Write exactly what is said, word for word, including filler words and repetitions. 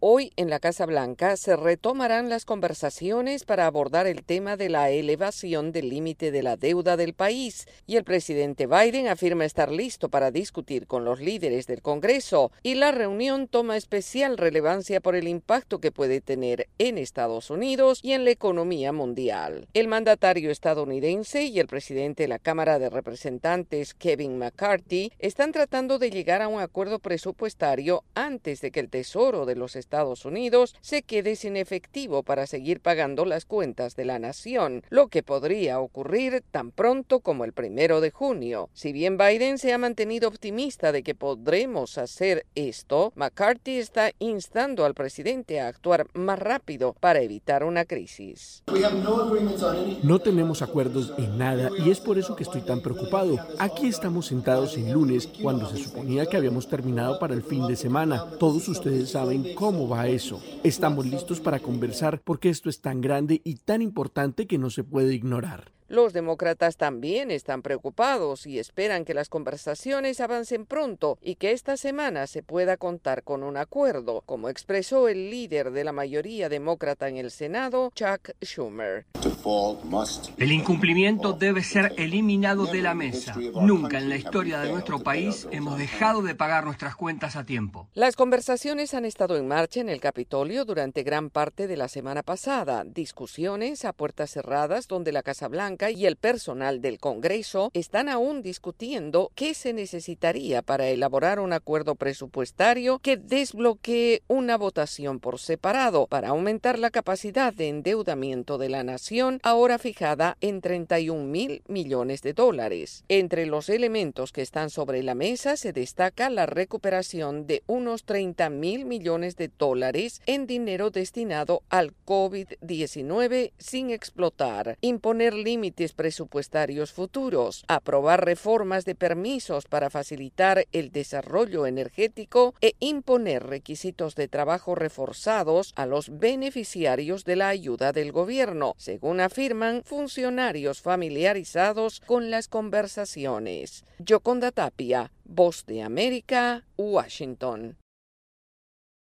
Hoy en la Casa Blanca se retomarán las conversaciones para abordar el tema de la elevación del límite de la deuda del país y el presidente Biden afirma estar listo para discutir con los líderes del Congreso y la reunión toma especial relevancia por el impacto que puede tener en Estados Unidos y en la economía mundial. El mandatario estadounidense y el presidente de la Cámara de Representantes, Kevin McCarthy, están tratando de llegar a un acuerdo presupuestario antes de que el Tesoro de los Estados Estados Unidos se quede sin efectivo para seguir pagando las cuentas de la nación, lo que podría ocurrir tan pronto como el primero de junio. Si bien Biden se ha mantenido optimista de que podremos hacer esto, McCarthy está instando al presidente a actuar más rápido para evitar una crisis. No tenemos acuerdos en nada y es por eso que estoy tan preocupado. Aquí estamos sentados el lunes cuando se suponía que habíamos terminado para el fin de semana. Todos ustedes saben cómo va eso. Estamos listos para conversar porque esto es tan grande y tan importante que no se puede ignorar. Los demócratas también están preocupados y esperan que las conversaciones avancen pronto y que esta semana se pueda contar con un acuerdo, como expresó el líder de la mayoría demócrata en el Senado, Chuck Schumer. El incumplimiento debe ser eliminado de la mesa. Nunca en la historia de nuestro país hemos dejado de pagar nuestras cuentas a tiempo. Las conversaciones han estado en marcha en el Capitolio durante gran parte de la semana pasada. Discusiones a puertas cerradas donde la Casa Blanca y el personal del Congreso están aún discutiendo qué se necesitaría para elaborar un acuerdo presupuestario que desbloquee una votación por separado para aumentar la capacidad de endeudamiento de la nación, ahora fijada en treinta y un mil millones de dólares. Entre los elementos que están sobre la mesa se destaca la recuperación de unos treinta mil millones de dólares en dinero destinado al COVID diecinueve sin explotar, imponer límites presupuestarios futuros, aprobar reformas de permisos para facilitar el desarrollo energético e imponer requisitos de trabajo reforzados a los beneficiarios de la ayuda del gobierno, según afirman funcionarios familiarizados con las conversaciones. Yoconda Tapia, Voz de América, Washington.